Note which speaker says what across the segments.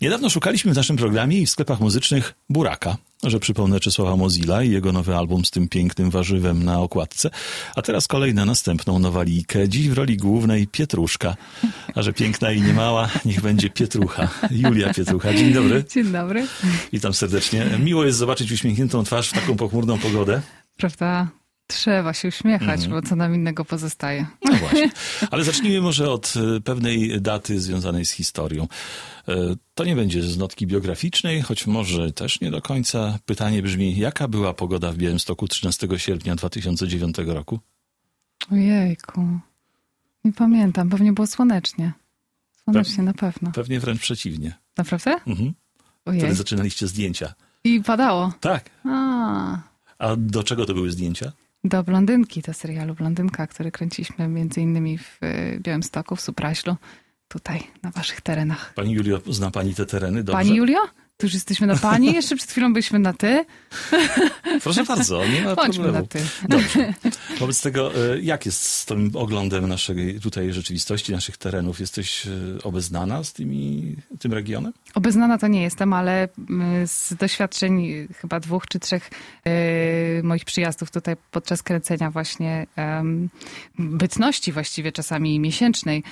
Speaker 1: Niedawno szukaliśmy w naszym programie i w sklepach muzycznych Buraka, że przypomnę Czesława Mozilla i jego nowy album z tym pięknym warzywem na okładce. A teraz kolej na następną nowalijkę. Dziś w roli głównej Pietruszka. A że piękna i niemała, niech będzie Pietrucha. Julia Pietrucha. Dzień dobry.
Speaker 2: Dzień dobry.
Speaker 1: Witam serdecznie. Miło jest zobaczyć uśmiechniętą twarz w taką pochmurną pogodę.
Speaker 2: Prawda? Trzeba się uśmiechać, bo co nam innego pozostaje.
Speaker 1: No właśnie. Ale zacznijmy może od pewnej daty związanej z historią. To nie będzie z notki biograficznej, choć może też nie do końca. Pytanie brzmi, jaka była pogoda w Białymstoku 13 sierpnia 2009 roku?
Speaker 2: Ojejku. Nie pamiętam. Pewnie było słonecznie. Słonecznie na pewno.
Speaker 1: Pewnie wręcz przeciwnie.
Speaker 2: Naprawdę?
Speaker 1: Mhm. Wtedy zaczynaliście zdjęcia.
Speaker 2: I padało?
Speaker 1: Tak. A do czego to były zdjęcia?
Speaker 2: Do Blondynki, do serialu Blondynka, który kręciliśmy między innymi w Białymstoku, w Supraślu, tutaj, na waszych terenach.
Speaker 1: Pani Julio, zna pani te tereny dobrze?
Speaker 2: Pani Julio? Tu już jesteśmy na pani, jeszcze przed chwilą byliśmy na ty.
Speaker 1: Proszę bardzo, nie ma
Speaker 2: Bądźmy
Speaker 1: problemu.
Speaker 2: na ty.
Speaker 1: Dobrze. Wobec tego, jak jest z tym oglądem naszej tutaj rzeczywistości, naszych terenów? Jesteś obeznana z tym regionem?
Speaker 2: Obeznana to nie jestem, ale z doświadczeń chyba 2 czy 3 moich przyjazdów tutaj podczas kręcenia właśnie bytności właściwie czasami miesięcznej,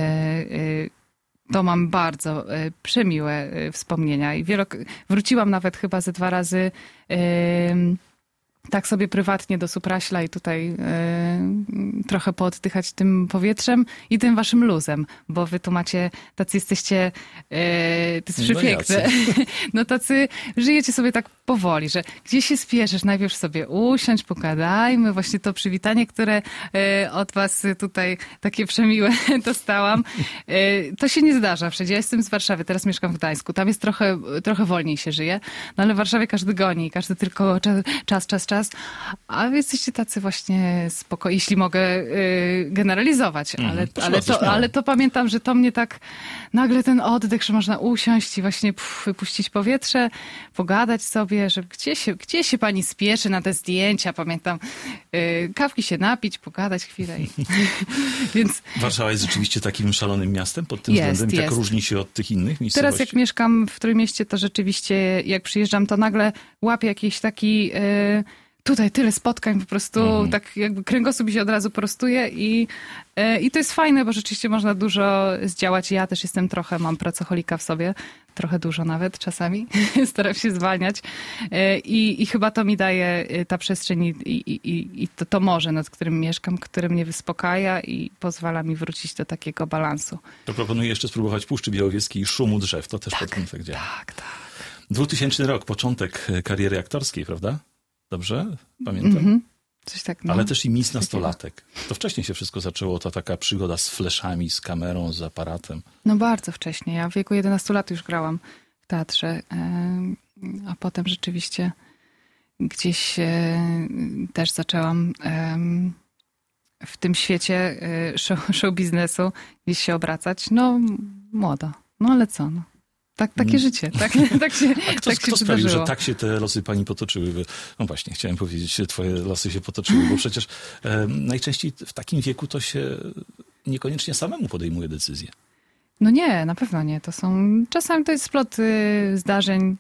Speaker 2: to mam bardzo przemiłe wspomnienia i wróciłam nawet chyba ze 2 razy tak sobie prywatnie do Supraśla i tutaj trochę pooddychać tym powietrzem i tym waszym luzem, bo wy tu macie, tacy jesteście, to jest przepiękne, no tacy żyjecie sobie tak powoli, że gdzieś się spieszysz, najpierw sobie usiądź, pogadajmy, właśnie to przywitanie, które od was tutaj takie przemiłe dostałam, to się nie zdarza wszędzie. Ja jestem z Warszawy, teraz mieszkam w Gdańsku, tam jest trochę wolniej się żyje, no ale w Warszawie każdy goni, każdy tylko czas, a wy jesteście tacy właśnie spokojni, jeśli mogę generalizować, ale to pamiętam, że to mnie tak nagle ten oddech, że można usiąść i właśnie wypuścić powietrze, pogadać sobie, że gdzie się pani spieszy na te zdjęcia, pamiętam, kawki się napić, pogadać chwilę. Więc
Speaker 1: Warszawa jest rzeczywiście takim szalonym miastem pod tym względem i tak różni się od tych innych miejscowości.
Speaker 2: Teraz jak mieszkam w Trójmieście, to rzeczywiście jak przyjeżdżam, to nagle łapię jakiś taki tutaj tyle spotkań po prostu, tak jakby kręgosłup mi się od razu prostuje i to jest fajne, bo rzeczywiście można dużo zdziałać. Ja też mam pracoholika w sobie, trochę dużo nawet czasami, staram się zwalniać i chyba to mi daje ta przestrzeń i to morze, nad którym mieszkam, które mnie wyspokaja i pozwala mi wrócić do takiego balansu.
Speaker 1: To proponuję jeszcze spróbować Puszczy Białowieskiej i szumu drzew, to też pod tym tak działa.
Speaker 2: Tak.
Speaker 1: 2000 rok, początek kariery aktorskiej, prawda? Dobrze? Pamiętam?
Speaker 2: Coś tak,
Speaker 1: Ale też i Miss Nastolatek. To wcześniej się wszystko zaczęło, to taka przygoda z fleszami, z kamerą, z aparatem.
Speaker 2: No bardzo wcześnie. Ja w wieku 11 lat już grałam w teatrze, a potem rzeczywiście gdzieś też zaczęłam w tym świecie show biznesu gdzieś się obracać. No młodo. No ale co? No. Takie życie.
Speaker 1: Kto sprawił, że tak się te losy pani potoczyły? No właśnie, chciałem powiedzieć, że twoje losy się potoczyły, bo przecież najczęściej w takim wieku to się niekoniecznie samemu podejmuje decyzje.
Speaker 2: No nie, na pewno nie. Czasami to jest splot zdarzeń,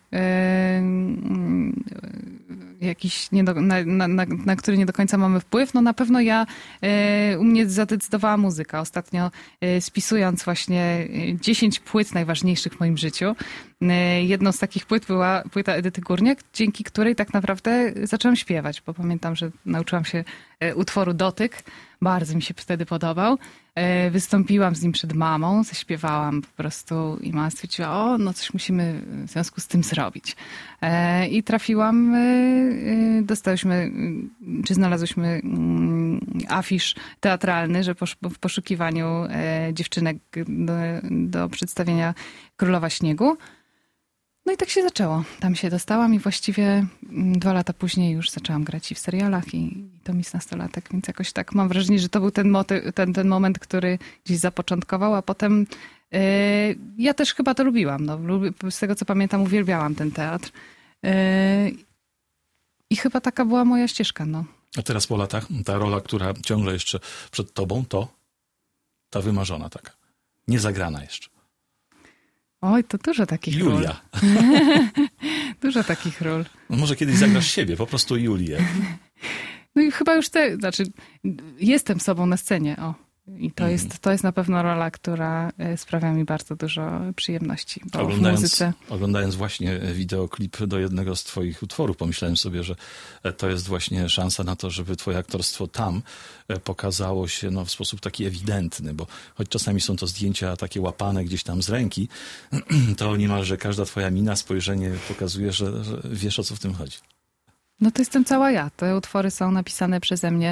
Speaker 2: jakiś na który nie do końca mamy wpływ. No na pewno u mnie zadecydowała muzyka. Ostatnio spisując właśnie 10 płyt najważniejszych w moim życiu. Jedną z takich płyt była płyta Edyty Górniak, dzięki której tak naprawdę zaczęłam śpiewać, bo pamiętam, że nauczyłam się utworu Dotyk. Bardzo mi się wtedy podobał. Wystąpiłam z nim przed mamą, zaśpiewałam po prostu i mama stwierdziła, coś musimy w związku z tym zrobić. I trafiłam, znalazłyśmy afisz teatralny, że w poszukiwaniu dziewczynek do przedstawienia Królowa Śniegu. No i tak się zaczęło. Tam się dostałam i właściwie 2 lata później już zaczęłam grać i w serialach i to Miss Nastolatek, więc jakoś tak mam wrażenie, że to był ten moment, który gdzieś zapoczątkował, a potem ja też chyba to lubiłam. No, z tego co pamiętam, uwielbiałam ten teatr i chyba taka była moja ścieżka. No.
Speaker 1: A teraz po latach ta rola, która ciągle jeszcze przed tobą, to ta wymarzona taka, niezagrana jeszcze.
Speaker 2: Oj, to dużo takich ról.
Speaker 1: Julia.
Speaker 2: Dużo takich ról.
Speaker 1: No może kiedyś zagrasz siebie, po prostu Julię.
Speaker 2: No i chyba już jestem sobą na scenie, I to jest na pewno rola, która sprawia mi bardzo dużo przyjemności. Bo
Speaker 1: Oglądając właśnie wideoklip do jednego z twoich utworów, pomyślałem sobie, że to jest właśnie szansa na to, żeby twoje aktorstwo tam pokazało się w sposób taki ewidentny, bo choć czasami są to zdjęcia takie łapane gdzieś tam z ręki, to niemalże każda twoja mina, spojrzenie pokazuje, że wiesz, o co w tym chodzi.
Speaker 2: No to jestem cała ja. Te utwory są napisane przeze mnie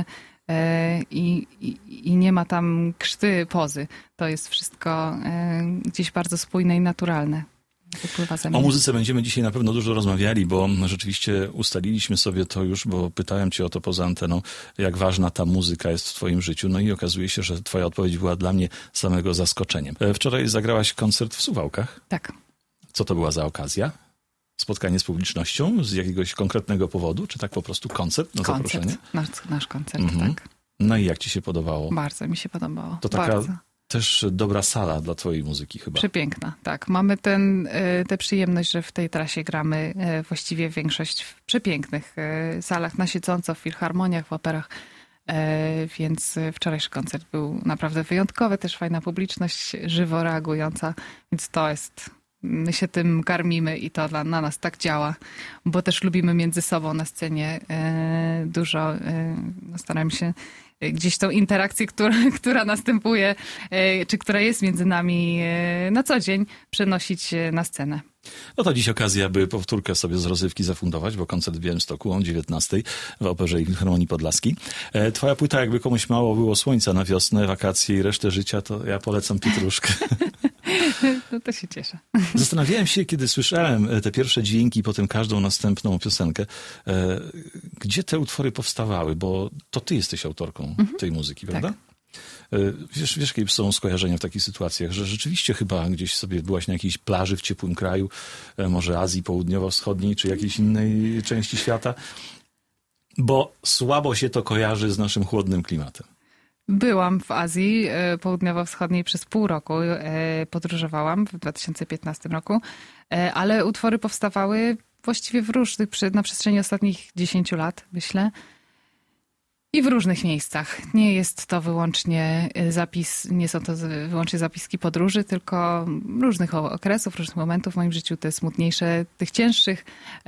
Speaker 2: i nie ma tam krzty, pozy. To jest wszystko gdzieś bardzo spójne i naturalne. Wypływa ze mnie.
Speaker 1: O muzyce będziemy dzisiaj na pewno dużo rozmawiali, bo rzeczywiście ustaliliśmy sobie to już, bo pytałem cię o to poza anteną, jak ważna ta muzyka jest w twoim życiu. No i okazuje się, że twoja odpowiedź była dla mnie samego zaskoczeniem. Wczoraj zagrałaś koncert w Suwałkach.
Speaker 2: Tak.
Speaker 1: Co to była za okazja? Spotkanie z publicznością z jakiegoś konkretnego powodu? Czy tak po prostu koncert na zaproszenie?
Speaker 2: Nasz koncert, tak.
Speaker 1: No i jak ci się podobało?
Speaker 2: Bardzo mi się podobało.
Speaker 1: To taka też dobra sala dla twojej muzyki chyba.
Speaker 2: Przepiękna, tak. Mamy tę przyjemność, że w tej trasie gramy właściwie większość w przepięknych salach, na siedząco, w filharmoniach, w operach. Więc wczorajszy koncert był naprawdę wyjątkowy, też fajna publiczność, żywo reagująca, więc to jest... My się tym karmimy i to na nas tak działa, bo też lubimy między sobą na scenie dużo, staramy się gdzieś tą interakcję, która następuje, czy która jest między nami na co dzień, przenosić na scenę.
Speaker 1: No to dziś okazja, by powtórkę sobie z rozrywki zafundować, bo koncert w Białymstoku o 19:00 w Operze i Filharmonii Podlaskiej. Twoja płyta, jakby komuś mało było słońca na wiosnę, wakacje i resztę życia, to ja polecam Pietruszkę.
Speaker 2: No to się cieszę.
Speaker 1: Zastanawiałem się, kiedy słyszałem te pierwsze dźwięki, potem każdą następną piosenkę, gdzie te utwory powstawały, bo to ty jesteś autorką tej muzyki, prawda?
Speaker 2: Tak.
Speaker 1: Wiesz, jakie są skojarzenia w takich sytuacjach, że rzeczywiście chyba gdzieś sobie byłaś na jakiejś plaży w ciepłym kraju, może Azji Południowo-Wschodniej, czy jakiejś innej części świata, bo słabo się to kojarzy z naszym chłodnym klimatem.
Speaker 2: Byłam w Azji Południowo-Wschodniej przez pół roku, podróżowałam w 2015 roku, ale utwory powstawały właściwie na przestrzeni ostatnich 10 lat, myślę. I w różnych miejscach. Nie jest to wyłącznie nie są to wyłącznie zapiski podróży, tylko różnych okresów, różnych momentów w moim życiu, te smutniejsze, tych cięższych,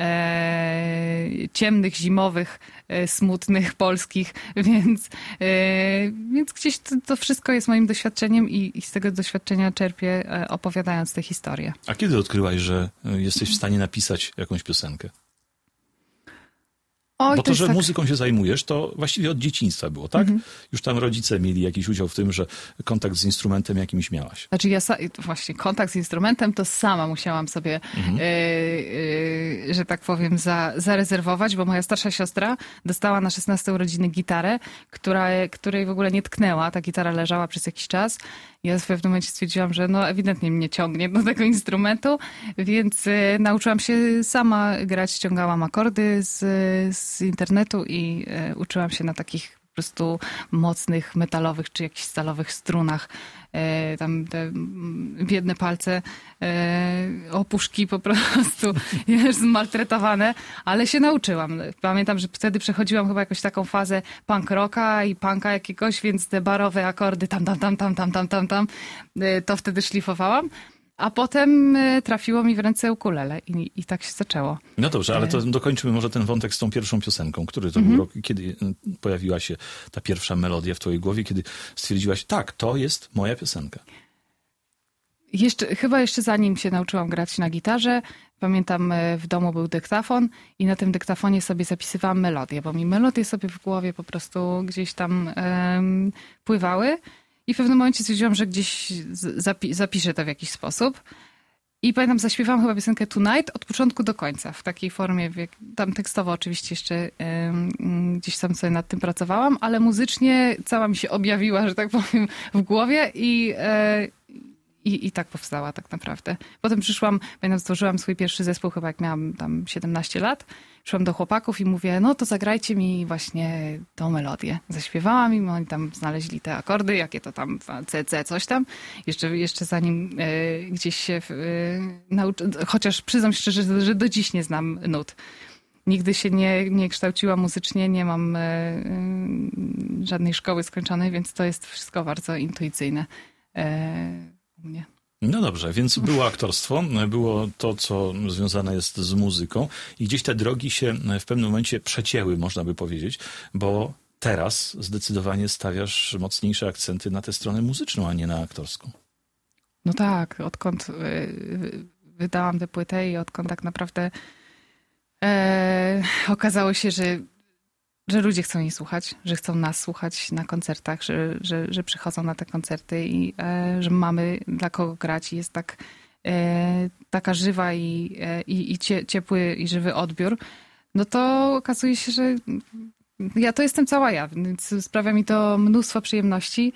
Speaker 2: ciemnych, zimowych, smutnych, polskich, więc gdzieś to wszystko jest moim doświadczeniem i z tego doświadczenia czerpię, opowiadając tę historię.
Speaker 1: A kiedy odkryłaś, że jesteś w stanie napisać jakąś piosenkę? Bo to, że muzyką się zajmujesz, to właściwie od dzieciństwa było, tak? Już tam rodzice mieli jakiś udział w tym, że kontakt z instrumentem jakimś miałaś.
Speaker 2: Znaczy właśnie kontakt z instrumentem to sama musiałam sobie, że tak powiem, zarezerwować, bo moja starsza siostra dostała na 16 urodziny gitarę, której w ogóle nie tknęła. Ta gitara leżała przez jakiś czas. Ja w pewnym momencie stwierdziłam, że ewidentnie mnie ciągnie do tego instrumentu, więc nauczyłam się sama grać, ściągałam akordy z internetu i uczyłam się na takich po prostu mocnych, metalowych czy jakichś stalowych strunach. Tam te biedne palce, opuszki po prostu już zmaltretowane, ale się nauczyłam. Pamiętam, że wtedy przechodziłam chyba jakąś taką fazę punk rocka i punka jakiegoś, więc te barowe akordy tam, to wtedy szlifowałam. A potem trafiło mi w ręce ukulele i tak się zaczęło.
Speaker 1: No dobrze, ale to dokończymy może ten wątek z tą pierwszą piosenką. Który to był rok, kiedy pojawiła się ta pierwsza melodia w twojej głowie, kiedy stwierdziłaś, tak, to jest moja piosenka?
Speaker 2: Chyba jeszcze zanim się nauczyłam grać na gitarze, pamiętam, w domu był dyktafon i na tym dyktafonie sobie zapisywałam melodię, bo mi melodie sobie w głowie po prostu gdzieś tam pływały. I w pewnym momencie stwierdziłam, że gdzieś zapiszę to w jakiś sposób. I pamiętam, zaśpiewałam chyba piosenkę Tonight od początku do końca. W takiej formie, tam tekstowo oczywiście jeszcze gdzieś tam sobie nad tym pracowałam, ale muzycznie cała mi się objawiła, że tak powiem, w głowie i I tak powstała tak naprawdę. Potem pamiętam, stworzyłam swój pierwszy zespół chyba jak miałam tam 17 lat. Przyszłam do chłopaków i mówię, no to zagrajcie mi właśnie tą melodię. Zaśpiewałam im, oni tam znaleźli te akordy, jakie to tam C, coś tam. Jeszcze zanim gdzieś się chociaż przyznam szczerze, że do dziś nie znam nut. Nigdy się nie kształciłam muzycznie, nie mam żadnej szkoły skończonej, więc to jest wszystko bardzo intuicyjne u mnie.
Speaker 1: No dobrze, więc było aktorstwo, było to, co związane jest z muzyką i gdzieś te drogi się w pewnym momencie przecięły, można by powiedzieć, bo teraz zdecydowanie stawiasz mocniejsze akcenty na tę stronę muzyczną, a nie na aktorską.
Speaker 2: No tak, odkąd wydałam tę płytę i odkąd tak naprawdę okazało się, że ludzie chcą jej słuchać, że chcą nas słuchać na koncertach, że przychodzą na te koncerty i że mamy dla kogo grać i jest taka żywa i ciepły i żywy odbiór, no to okazuje się, że to jestem cała ja, więc sprawia mi to mnóstwo przyjemności.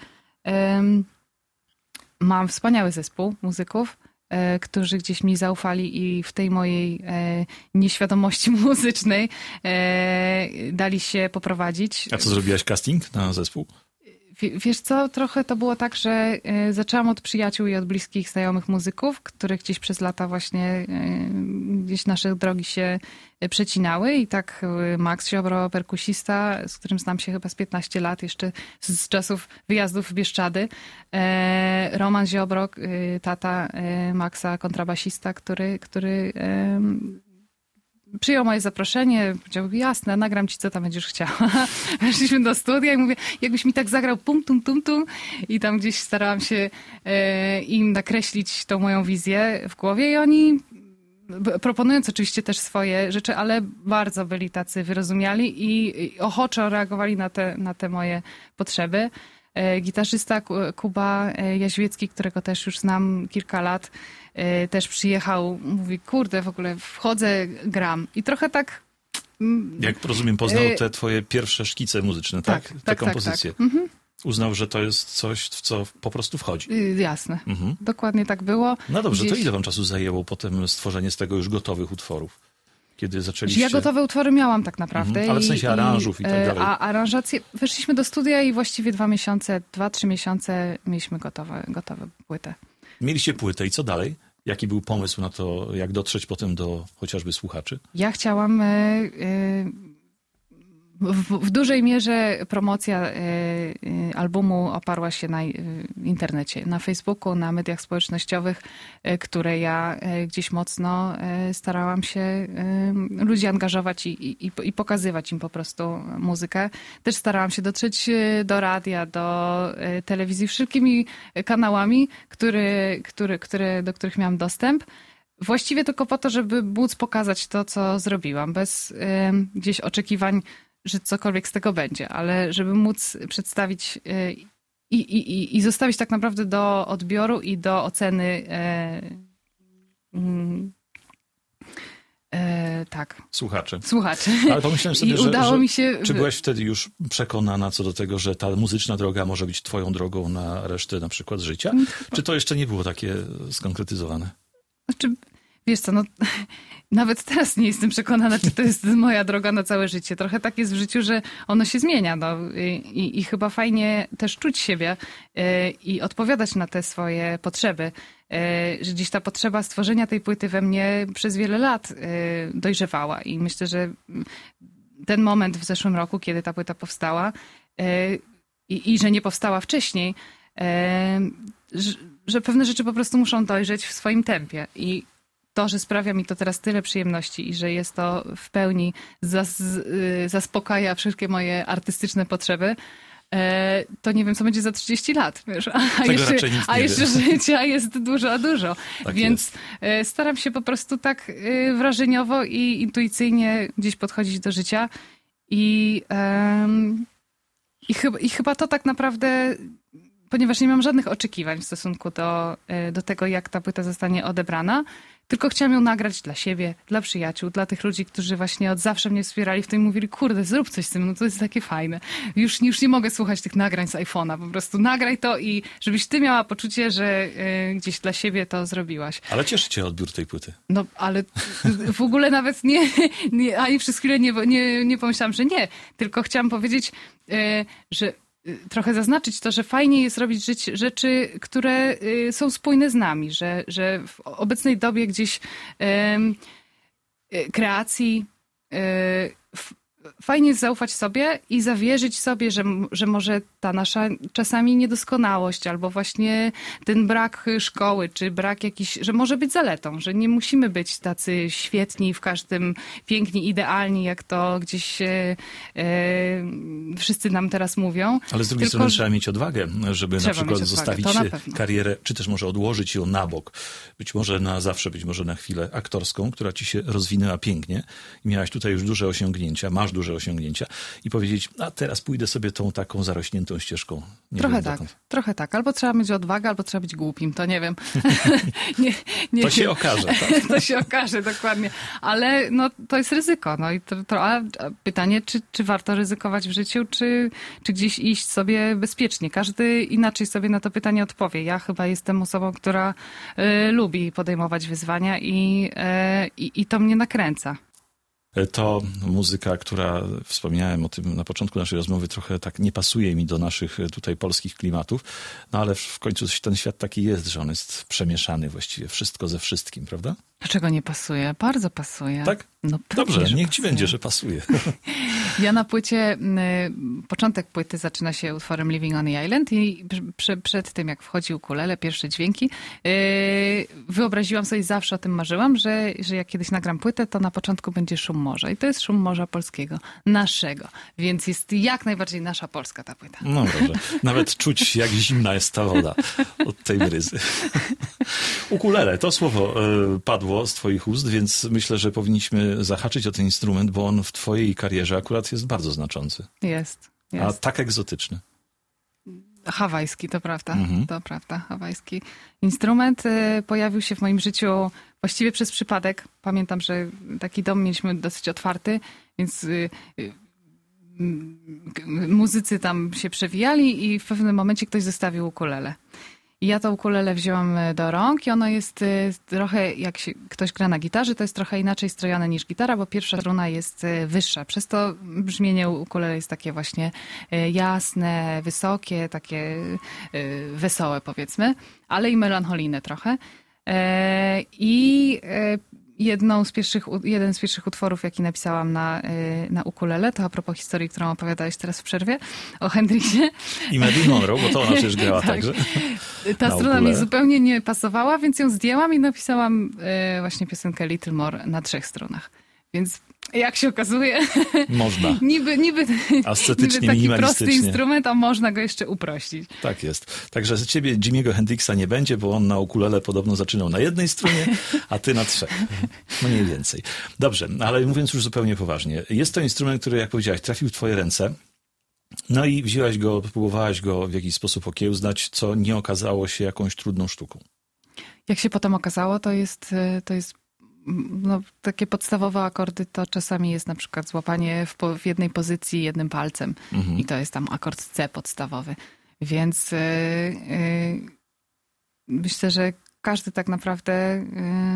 Speaker 2: Mam wspaniały zespół muzyków, którzy gdzieś mi zaufali i w tej mojej nieświadomości muzycznej dali się poprowadzić.
Speaker 1: A co, zrobiłaś casting na zespół?
Speaker 2: Wiesz co, trochę to było tak, że zaczęłam od przyjaciół i od bliskich znajomych muzyków, których gdzieś przez lata właśnie gdzieś nasze drogi się przecinały i tak Max Ziobro, perkusista, z którym znam się chyba z 15 lat, jeszcze z czasów wyjazdów w Bieszczady, Roman Ziobro, tata Maxa, kontrabasista, który przyjął moje zaproszenie, powiedział, jasne, nagram ci, co tam będziesz chciała. Weszliśmy do studia i mówię, jakbyś mi tak zagrał pum, tum, tum, tum. I tam gdzieś starałam się im nakreślić tą moją wizję w głowie i oni, proponując oczywiście też swoje rzeczy, ale bardzo byli tacy wyrozumiali i ochoczo reagowali na te moje potrzeby. Gitarzysta Kuba Jaźwiecki, którego też już znam kilka lat, też przyjechał, mówi, kurde, w ogóle wchodzę, gram. I trochę tak...
Speaker 1: Jak rozumiem, poznał te twoje pierwsze szkice muzyczne, tak? Te kompozycje. Tak. Mhm. Uznał, że to jest coś, w co po prostu wchodzi.
Speaker 2: Jasne. Mhm. Dokładnie tak było.
Speaker 1: No dobrze, to ile wam czasu zajęło potem stworzenie z tego już gotowych utworów? Kiedy zaczęliście...
Speaker 2: Ja gotowe utwory miałam tak naprawdę.
Speaker 1: Ale w sensie aranżów i tak dalej.
Speaker 2: A aranżacje... Weszliśmy do studia i właściwie 2-3 miesiące mieliśmy gotowe płytę.
Speaker 1: Mieliście płytę i co dalej? Jaki był pomysł na to, jak dotrzeć potem do chociażby słuchaczy?
Speaker 2: Ja chciałam... W dużej mierze promocja albumu oparła się na internecie, na Facebooku, na mediach społecznościowych, które ja gdzieś mocno starałam się ludzi angażować i pokazywać im po prostu muzykę. Też starałam się dotrzeć do radia, do telewizji, wszelkimi kanałami, do których miałam dostęp. Właściwie tylko po to, żeby móc pokazać to, co zrobiłam, bez gdzieś oczekiwań, że cokolwiek z tego będzie, ale żeby móc przedstawić i zostawić tak naprawdę do odbioru i do oceny tak.
Speaker 1: Słuchaczy.
Speaker 2: Ale
Speaker 1: pomyślałem sobie,
Speaker 2: I udało mi się...
Speaker 1: Czy byłaś wtedy już przekonana co do tego, że ta muzyczna droga może być twoją drogą na resztę na przykład życia? Czy to jeszcze nie było takie skonkretyzowane?
Speaker 2: Znaczy, wiesz co, no... Nawet teraz nie jestem przekonana, czy to jest moja droga na całe życie. Trochę tak jest w życiu, że ono się zmienia. No. I chyba fajnie też czuć siebie i odpowiadać na te swoje potrzeby. Że gdzieś ta potrzeba stworzenia tej płyty we mnie przez wiele lat dojrzewała. I myślę, że ten moment w zeszłym roku, kiedy ta płyta powstała i że nie powstała wcześniej, że pewne rzeczy po prostu muszą dojrzeć w swoim tempie. I to, że sprawia mi to teraz tyle przyjemności i że jest to w pełni zaspokaja wszystkie moje artystyczne potrzeby, to nie wiem, co będzie za 30 lat. Wiesz? A jeszcze życia jest dużo.
Speaker 1: Tak
Speaker 2: Więc staram się po prostu tak wrażeniowo i intuicyjnie gdzieś podchodzić do życia. I chyba to tak naprawdę ponieważ nie mam żadnych oczekiwań w stosunku do tego, jak ta płyta zostanie odebrana, tylko chciałam ją nagrać dla siebie, dla przyjaciół, dla tych ludzi, którzy właśnie od zawsze mnie wspierali w tym i mówili, kurde, zrób coś z tym, no to jest takie fajne. Już nie mogę słuchać tych nagrań z iPhone'a, po prostu nagraj to i żebyś ty miała poczucie, że gdzieś dla siebie to zrobiłaś.
Speaker 1: Ale cieszy cię odbiór tej płyty.
Speaker 2: No, ale w ogóle nawet ani przez chwilę nie pomyślałam, że nie, tylko chciałam powiedzieć, że trochę zaznaczyć to, że fajnie jest robić rzeczy, które są spójne z nami, że w obecnej dobie gdzieś kreacji fajnie jest zaufać sobie i zawierzyć sobie, że może ta nasza czasami niedoskonałość albo właśnie ten brak szkoły, czy brak jakiś, że może być zaletą, że nie musimy być tacy świetni w każdym, piękni, idealni, jak to gdzieś wszyscy nam teraz mówią.
Speaker 1: Ale z drugiej strony trzeba mieć odwagę, żeby na przykład zostawić karierę, czy też może odłożyć ją na bok. Być może na zawsze, być może na chwilę aktorską, która ci się rozwinęła pięknie i miałaś tutaj już duże osiągnięcia, masz duże osiągnięcia i powiedzieć, a teraz pójdę sobie tą taką zarośniętą ścieżką.
Speaker 2: Trochę tak. Albo trzeba mieć odwagę, albo trzeba być głupim, to nie wiem.
Speaker 1: To się okaże. Tak?
Speaker 2: To się okaże, dokładnie. Ale no, to jest ryzyko. No i a pytanie, czy warto ryzykować w życiu, czy gdzieś iść sobie bezpiecznie. Każdy inaczej sobie na to pytanie odpowie. Ja chyba jestem osobą, która lubi podejmować wyzwania i to mnie nakręca.
Speaker 1: To muzyka, która, wspomniałem o tym na początku naszej rozmowy, trochę tak nie pasuje mi do naszych tutaj polskich klimatów, no ale w końcu ten świat taki jest, że on jest przemieszany właściwie, wszystko ze wszystkim, prawda?
Speaker 2: Dlaczego nie pasuje? Bardzo pasuje.
Speaker 1: Tak?
Speaker 2: No,
Speaker 1: dobrze,
Speaker 2: pewnie,
Speaker 1: niech ci będzie, że pasuje.
Speaker 2: Ja na płycie, początek płyty zaczyna się utworem Living on the Island i przed tym, jak wchodzi ukulele, pierwsze dźwięki, wyobraziłam sobie, zawsze o tym marzyłam, że jak kiedyś nagram płytę, to na początku będzie szum morza. I to jest szum morza polskiego, naszego. Więc jest jak najbardziej nasza polska ta płyta.
Speaker 1: No dobrze. Nawet czuć, jak zimna jest ta woda od tej bryzy. Ukulele, to słowo padło z twoich ust, więc myślę, że powinniśmy zahaczyć o ten instrument, bo on w twojej karierze akurat jest bardzo znaczący.
Speaker 2: Jest.
Speaker 1: A tak egzotyczny.
Speaker 2: Hawajski, to prawda. To prawda, hawajski instrument pojawił się w moim życiu właściwie przez przypadek. Pamiętam, że taki dom mieliśmy dosyć otwarty, więc muzycy tam się przewijali i w pewnym momencie ktoś zostawił ukulele. I ja to ukulele wzięłam do rąk i ono jest trochę, jak się ktoś gra na gitarze, to jest trochę inaczej strojone niż gitara, bo pierwsza struna jest wyższa. Przez to brzmienie ukulele jest takie właśnie jasne, wysokie, takie wesołe powiedzmy, ale i melancholijne trochę. Jeden z pierwszych utworów, jaki napisałam na ukulele, to a propos historii, którą opowiadałeś teraz w przerwie, o Hendrixie.
Speaker 1: I Marilyn Monroe, bo to ona przecież grała
Speaker 2: tak.
Speaker 1: także.
Speaker 2: Ta struna mi zupełnie nie pasowała, więc ją zdjęłam i napisałam właśnie piosenkę Little More na 3 strunach. Więc jak się okazuje,
Speaker 1: można.
Speaker 2: niby
Speaker 1: ascetycznie,
Speaker 2: taki
Speaker 1: minimalistycznie.
Speaker 2: prosty instrument, a można go jeszcze uprościć.
Speaker 1: Tak jest. Także z ciebie Jimiego Hendrixa nie będzie, bo on na ukulele podobno zaczynał na 1 strunie, a ty na 3. No mniej więcej. Dobrze, ale mówiąc już zupełnie poważnie. Jest to instrument, który, jak powiedziałaś, trafił w twoje ręce. No i wzięłaś go, próbowałaś go w jakiś sposób okiełznać, co nie okazało się jakąś trudną sztuką. Jak
Speaker 2: się potem okazało, to jest no, takie podstawowe akordy to czasami jest na przykład złapanie w jednej pozycji jednym palcem i to jest tam akord C podstawowy. Więc myślę, że każdy tak naprawdę,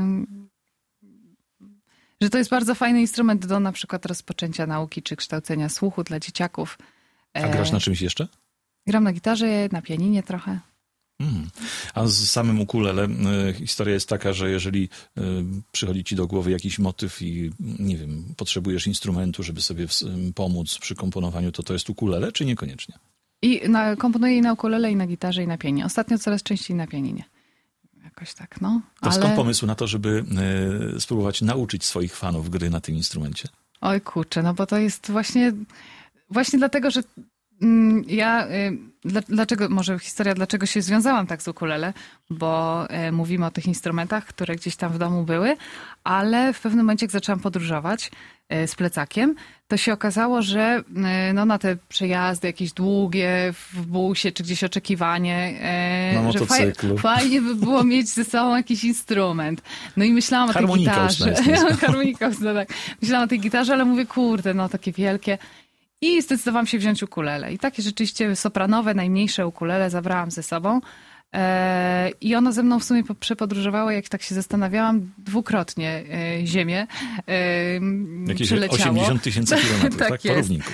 Speaker 2: że to jest bardzo fajny instrument do na przykład rozpoczęcia nauki czy kształcenia słuchu dla dzieciaków.
Speaker 1: A grasz na czymś jeszcze?
Speaker 2: Gram na gitarze, na pianinie trochę.
Speaker 1: A z samym ukulele historia jest taka, że jeżeli przychodzi ci do głowy jakiś motyw i nie wiem, potrzebujesz instrumentu, żeby sobie pomóc przy komponowaniu, to jest ukulele, czy niekoniecznie?
Speaker 2: Komponuję i na ukulele, i na gitarze, i na pianinie. Ostatnio coraz częściej na pianinie. Jakoś tak, no.
Speaker 1: To skąd pomysł na to, żeby spróbować nauczyć swoich fanów gry na tym instrumencie?
Speaker 2: Oj kurczę, no bo to jest właśnie dlatego, że Dlaczego, może historia, dlaczego się związałam tak z ukulele, bo mówimy o tych instrumentach, które gdzieś tam w domu były, ale w pewnym momencie, jak zaczęłam podróżować z plecakiem, to się okazało, że no, na te przejazdy jakieś długie, w busie, czy gdzieś oczekiwanie,
Speaker 1: na motocyklu.
Speaker 2: Fajnie by było mieć ze sobą jakiś instrument. No i myślałam o tej gitarze. Harmonika, tak. Myślałam o tej gitarze, ale mówię, kurde, no takie wielkie. I zdecydowałam się wziąć ukulele. I takie rzeczywiście sopranowe, najmniejsze ukulele zabrałam ze sobą. I ono ze mną w sumie przepodróżowało, jak tak się zastanawiałam, dwukrotnie ziemię
Speaker 1: jakieś
Speaker 2: przeleciało.
Speaker 1: 80 000 kilometrów, tak? Po równiku.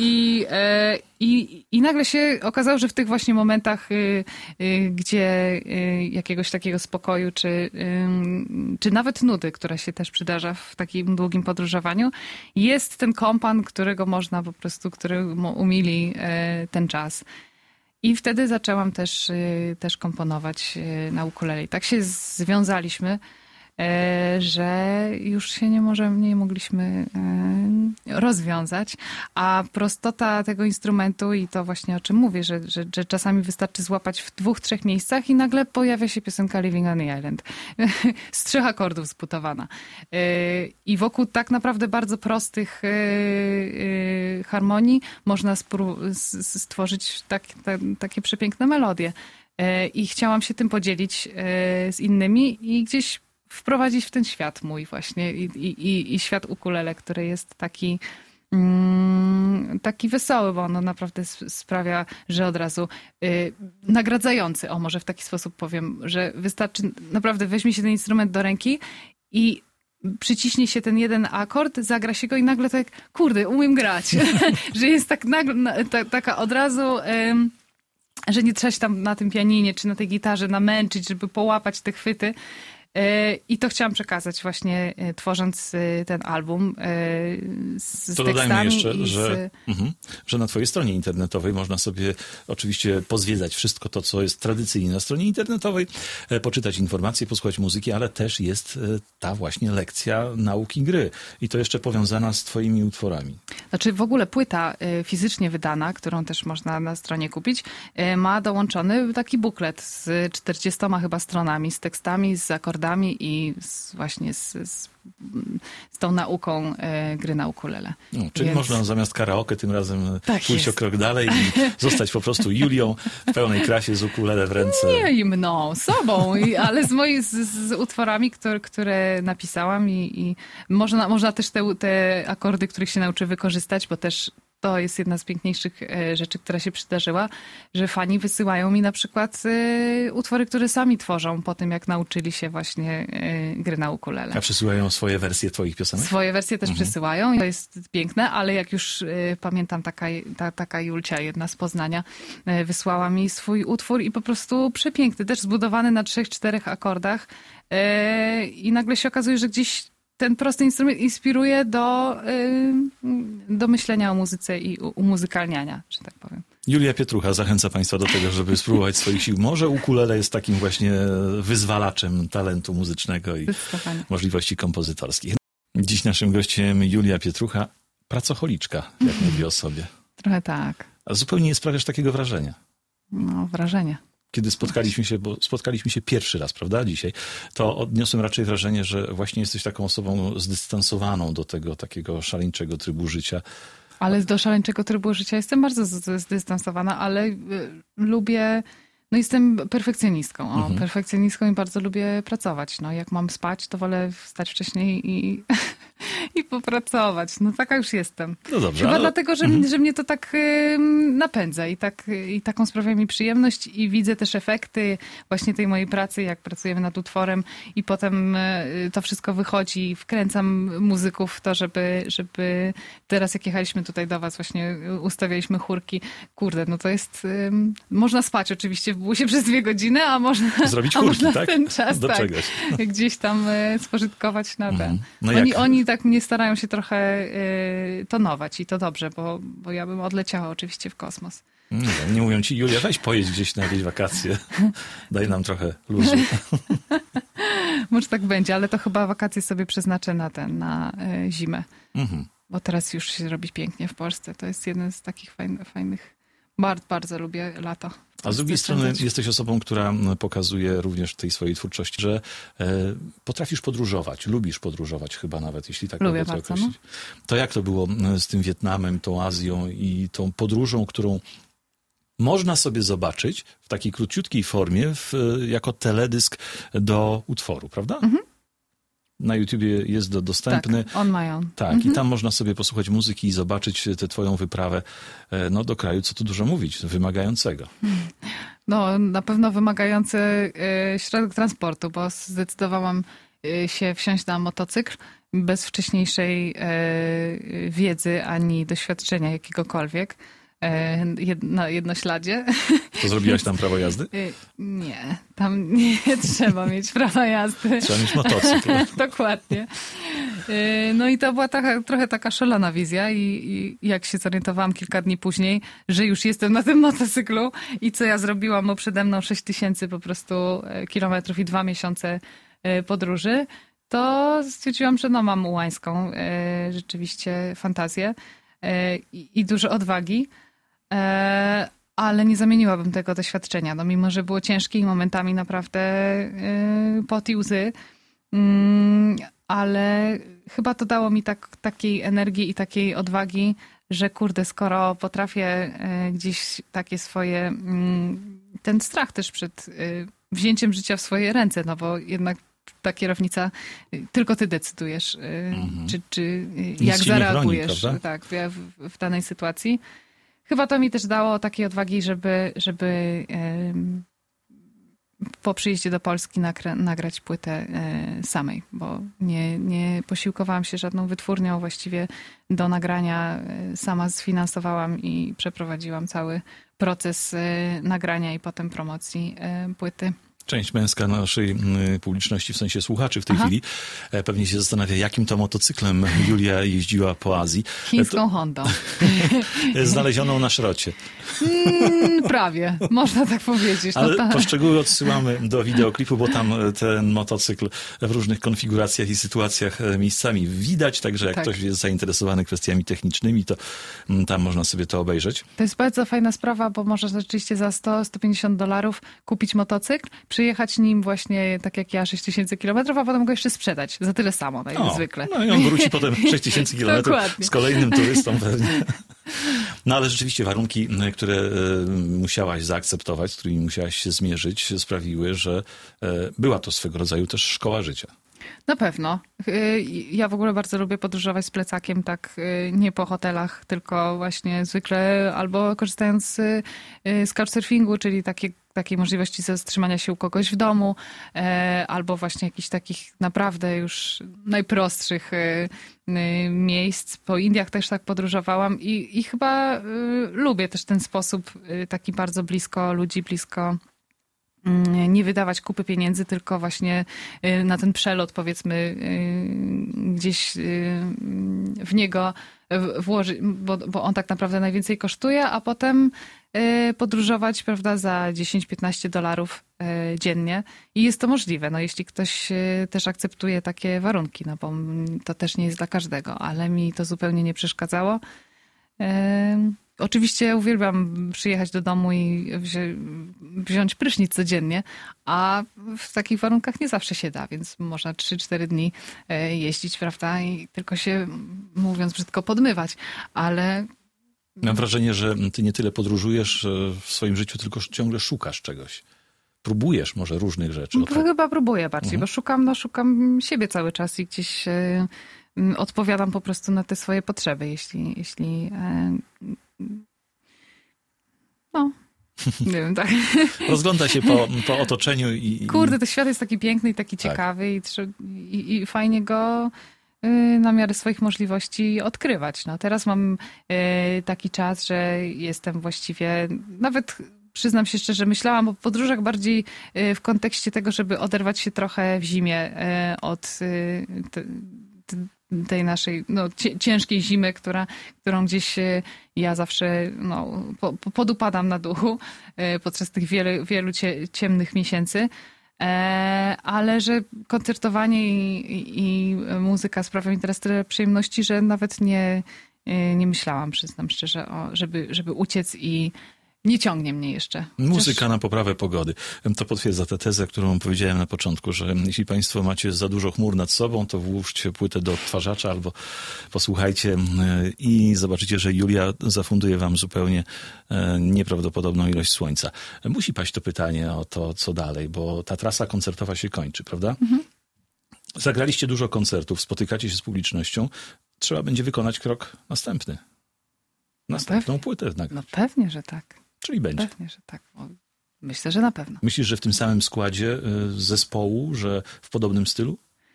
Speaker 2: I nagle się okazało, że w tych właśnie momentach, gdzie jakiegoś takiego spokoju, czy nawet nudy, która się też przydarza w takim długim podróżowaniu, jest ten kompan, którego można po prostu, który umili ten czas. I wtedy zaczęłam też komponować na ukulele. I tak się związaliśmy, że już się nie mogliśmy rozwiązać. A prostota tego instrumentu i to właśnie o czym mówię, że czasami wystarczy złapać w 2-3 miejscach i nagle pojawia się piosenka Living on the Island. Z 3 akordów zbudowana. I wokół tak naprawdę bardzo prostych harmonii można stworzyć takie przepiękne melodie. I chciałam się tym podzielić z innymi i gdzieś wprowadzić w ten świat mój właśnie i świat ukulele, który jest taki wesoły, bo ono naprawdę sprawia, że od razu nagradzający, może w taki sposób powiem, że wystarczy, naprawdę weźmie się ten instrument do ręki i przyciśnie się ten jeden akord, zagra się go i nagle tak, kurde, umiem grać. Że jest tak taka od razu... że nie trzeba się tam na tym pianinie czy na tej gitarze namęczyć, żeby połapać te chwyty. I to chciałam przekazać właśnie tworząc ten album z
Speaker 1: to
Speaker 2: tekstami.
Speaker 1: Dodajmy jeszcze, że na twojej stronie internetowej można sobie oczywiście pozwiedzać wszystko to, co jest tradycyjnie na stronie internetowej, poczytać informacje, posłuchać muzyki, ale też jest ta właśnie lekcja nauki gry. I to jeszcze powiązana z twoimi utworami.
Speaker 2: Znaczy w ogóle płyta fizycznie wydana, którą też można na stronie kupić, ma dołączony taki buklet z 40 chyba stronami, z tekstami, z akordami i właśnie z tą nauką gry na ukulele.
Speaker 1: Czyli można zamiast karaoke tym razem pójść o krok dalej i zostać po prostu Julią w pełnej krasie z ukulele w ręce.
Speaker 2: Nie i mną, sobą, ale z utworami, które napisałam i można też te akordy, których się nauczy wykorzystać, bo też to jest jedna z piękniejszych rzeczy, która się przydarzyła, że fani wysyłają mi na przykład utwory, które sami tworzą po tym, jak nauczyli się właśnie gry na ukulele.
Speaker 1: A przysyłają swoje wersje twoich piosenek?
Speaker 2: Swoje wersje też przysyłają. To jest piękne, ale jak już pamiętam, taka Julcia, jedna z Poznania, wysłała mi swój utwór i po prostu przepiękny, też zbudowany na 3-4 akordach i nagle się okazuje, że gdzieś ten prosty instrument inspiruje do myślenia o muzyce i umuzykalniania, że tak powiem.
Speaker 1: Julia Pietrucha zachęca państwa do tego, żeby spróbować swoich sił. Może ukulele jest takim właśnie wyzwalaczem talentu muzycznego i możliwości kompozytorskich. Dziś naszym gościem Julia Pietrucha, pracocholiczka, jak mówi o sobie.
Speaker 2: Trochę tak.
Speaker 1: A zupełnie nie sprawiasz takiego wrażenia.
Speaker 2: No, wrażenie.
Speaker 1: Kiedy spotkaliśmy się pierwszy raz, prawda, dzisiaj, to odniosłem raczej wrażenie, że właśnie jesteś taką osobą zdystansowaną do tego takiego szaleńczego trybu życia.
Speaker 2: Ale do szaleńczego trybu życia jestem bardzo zdystansowana, ale lubię... No jestem perfekcjonistką. Perfekcjonistką i bardzo lubię pracować. No, jak mam spać, to wolę wstać wcześniej i popracować. No taka już jestem.
Speaker 1: No dobrze,
Speaker 2: chyba dlatego, że mnie to tak napędza i taką sprawia mi przyjemność i widzę też efekty właśnie tej mojej pracy, jak pracujemy nad utworem i potem to wszystko wychodzi. Wkręcam muzyków w to, żeby teraz jak jechaliśmy tutaj do was, właśnie ustawialiśmy chórki. Kurde, no to jest... Można spać oczywiście w busie przez 2 godziny, a można
Speaker 1: zrobić chórki, tak?
Speaker 2: Ten czas
Speaker 1: do czegoś.
Speaker 2: Gdzieś tam spożytkować na ten.
Speaker 1: No
Speaker 2: Oni tak mnie starają się trochę tonować i to dobrze, bo ja bym odleciała oczywiście w kosmos.
Speaker 1: Nie mówią ci, Julia, weź pojedź gdzieś na jakieś wakacje. Daj nam trochę luzu.
Speaker 2: Może tak będzie, ale to chyba wakacje sobie przeznaczę na zimę. Bo teraz już się robi pięknie w Polsce. To jest jeden z takich fajnych Bardzo, bardzo lubię lato.
Speaker 1: A z drugiej strony jesteś osobą, która pokazuje również w tej swojej twórczości, że potrafisz podróżować, lubisz podróżować chyba nawet, jeśli tak
Speaker 2: lubię
Speaker 1: mogę to
Speaker 2: bardzo,
Speaker 1: określić. To jak to było z tym Wietnamem, tą Azją i tą podróżą, którą można sobie zobaczyć w takiej króciutkiej formie jako teledysk do utworu, prawda? Mhm. Na YouTubie jest dostępny.
Speaker 2: Tak, on my own.
Speaker 1: Tak, i tam można sobie posłuchać muzyki i zobaczyć tę twoją wyprawę do kraju, co tu dużo mówić, wymagającego.
Speaker 2: No, na pewno wymagający środek transportu, bo zdecydowałam się wsiąść na motocykl bez wcześniejszej wiedzy ani doświadczenia jakiegokolwiek. Na jednośladzie.
Speaker 1: To zrobiłaś tam prawo jazdy?
Speaker 2: Nie, tam nie trzeba mieć prawa jazdy.
Speaker 1: Trzeba mieć motocykl.
Speaker 2: Dokładnie. No i to była trochę taka szalona wizja i jak się zorientowałam kilka dni później, że już jestem na tym motocyklu i co ja zrobiłam, bo przede mną 6000 po prostu kilometrów i 2 miesiące podróży, to stwierdziłam, że no mam ułańską rzeczywiście fantazję i dużo odwagi. Ale nie zamieniłabym tego doświadczenia. No, mimo że było ciężkie i momentami naprawdę pot i łzy, ale chyba to dało mi takiej energii i takiej odwagi, że kurde, skoro potrafię gdzieś takie swoje, ten strach też przed wzięciem życia w swoje ręce, no bo jednak ta kierownica, tylko ty decydujesz, czy jak zareagujesz
Speaker 1: broni,
Speaker 2: tak, w danej sytuacji. Chyba to mi też dało takiej odwagi, żeby po przyjeździe do Polski nagrać płytę samej, bo nie posiłkowałam się żadną wytwórnią, właściwie do nagrania sama sfinansowałam i przeprowadziłam cały proces nagrania i potem promocji płyty.
Speaker 1: Część męska naszej publiczności, w sensie słuchaczy w tej chwili, pewnie się zastanawia, jakim to motocyklem Julia jeździła po Azji.
Speaker 2: Chińską Hondą.
Speaker 1: Znalezioną na szrocie.
Speaker 2: Prawie, można tak powiedzieć.
Speaker 1: Ale poszczegóły odsyłamy do wideoklipu, bo tam ten motocykl w różnych konfiguracjach i sytuacjach miejscami widać, także jak ktoś jest zainteresowany kwestiami technicznymi, to tam można sobie to obejrzeć.
Speaker 2: To jest bardzo fajna sprawa, bo można rzeczywiście za $100-150 kupić motocykl, przyjechać nim właśnie, tak jak ja, 6000 kilometrów, a potem go jeszcze sprzedać za tyle samo, tak jak zwykle.
Speaker 1: No i on wróci potem 6000 kilometrów z kolejnym turystą pewnie. No ale rzeczywiście warunki, które musiałaś zaakceptować, z którymi musiałaś się zmierzyć, sprawiły, że była to swego rodzaju też szkoła życia.
Speaker 2: Na pewno. Ja w ogóle bardzo lubię podróżować z plecakiem, tak nie po hotelach, tylko właśnie zwykle albo korzystając z couchsurfingu, czyli takiej możliwości zatrzymania się u kogoś w domu, albo właśnie jakichś takich naprawdę już najprostszych miejsc. Po Indiach też tak podróżowałam i chyba lubię też ten sposób taki bardzo blisko ludzi, blisko nie wydawać kupy pieniędzy, tylko właśnie na ten przelot, powiedzmy, gdzieś w niego włożyć, bo on tak naprawdę najwięcej kosztuje, a potem podróżować, prawda, za $10-15 dziennie. I jest to możliwe, no jeśli ktoś też akceptuje takie warunki, no bo to też nie jest dla każdego, ale mi to zupełnie nie przeszkadzało. Oczywiście uwielbiam przyjechać do domu i wziąć prysznic codziennie, a w takich warunkach nie zawsze się da, więc można 3-4 dni jeździć, prawda, i tylko się, mówiąc brzydko, podmywać, ale...
Speaker 1: Mam wrażenie, że ty nie tyle podróżujesz w swoim życiu, tylko ciągle szukasz czegoś. Próbujesz może różnych rzeczy.
Speaker 2: Chyba próbuję bardziej, bo szukam siebie cały czas i gdzieś odpowiadam po prostu na te swoje potrzeby, jeśli no, nie wiem, tak.
Speaker 1: Rozgląda się po otoczeniu i...
Speaker 2: Kurde, ten świat jest taki piękny i taki ciekawy i fajnie go na miarę swoich możliwości odkrywać. No, teraz mam taki czas, że jestem właściwie, nawet przyznam się szczerze, myślałam o podróżach bardziej w kontekście tego, żeby oderwać się trochę w zimie od tej naszej ciężkiej zimy, którą gdzieś ja zawsze podupadam na duchu podczas tych wielu ciemnych miesięcy. Ale że koncertowanie i muzyka sprawia mi teraz tyle przyjemności, że nawet nie myślałam, przyznam szczerze, żeby uciec nie ciągnie mnie jeszcze.
Speaker 1: Muzyka na poprawę pogody. To potwierdza tę tezę, którą powiedziałem na początku, że jeśli państwo macie za dużo chmur nad sobą, to włóżcie płytę do odtwarzacza albo posłuchajcie i zobaczycie, że Julia zafunduje wam zupełnie nieprawdopodobną ilość słońca. Musi paść to pytanie o to, co dalej, bo ta trasa koncertowa się kończy, prawda? Mhm. Zagraliście dużo koncertów, spotykacie się z publicznością. Trzeba będzie wykonać krok następny. Następną płytę nagrać.
Speaker 2: No pewnie, że tak.
Speaker 1: Czyli będzie.
Speaker 2: Pewnie, że tak. Myślę, że na pewno.
Speaker 1: Myślisz, że w tym samym składzie zespołu, że w podobnym stylu?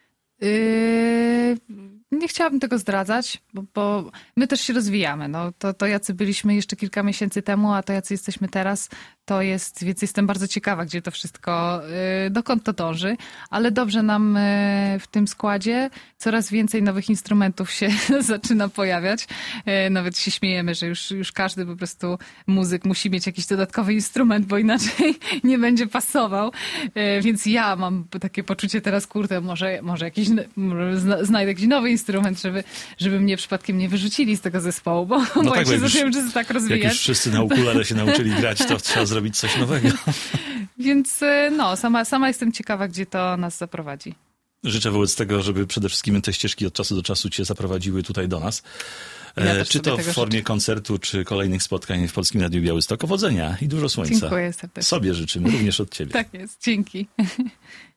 Speaker 2: Nie chciałabym tego zdradzać, bo my też się rozwijamy. No, to jacy byliśmy jeszcze kilka miesięcy temu, a to jacy jesteśmy teraz, to jest, więc jestem bardzo ciekawa, gdzie to wszystko, dokąd to dąży, ale dobrze nam w tym składzie, coraz więcej nowych instrumentów się zaczyna pojawiać. Nawet się śmiejemy, że już każdy po prostu muzyk musi mieć jakiś dodatkowy instrument, bo inaczej nie będzie pasował. Więc ja mam takie poczucie teraz, kurde, może znajdę jakiś nowy instrument, żeby mnie przypadkiem nie wyrzucili z tego zespołu, bo jak się zacząłem tak rozwijać.
Speaker 1: Jak już wszyscy na ukulele się nauczyli grać, to trzeba zrobić coś nowego.
Speaker 2: Więc sama jestem ciekawa, gdzie to nas zaprowadzi.
Speaker 1: Życzę wobec tego, żeby przede wszystkim te ścieżki od czasu do czasu cię zaprowadziły tutaj do nas. Czy to w formie koncertu, czy kolejnych spotkań w Polskim Radiu Białystok. Powodzenia i dużo słońca.
Speaker 2: Dziękuję serdecznie.
Speaker 1: Sobie życzymy, również od ciebie.
Speaker 2: Tak jest, dzięki.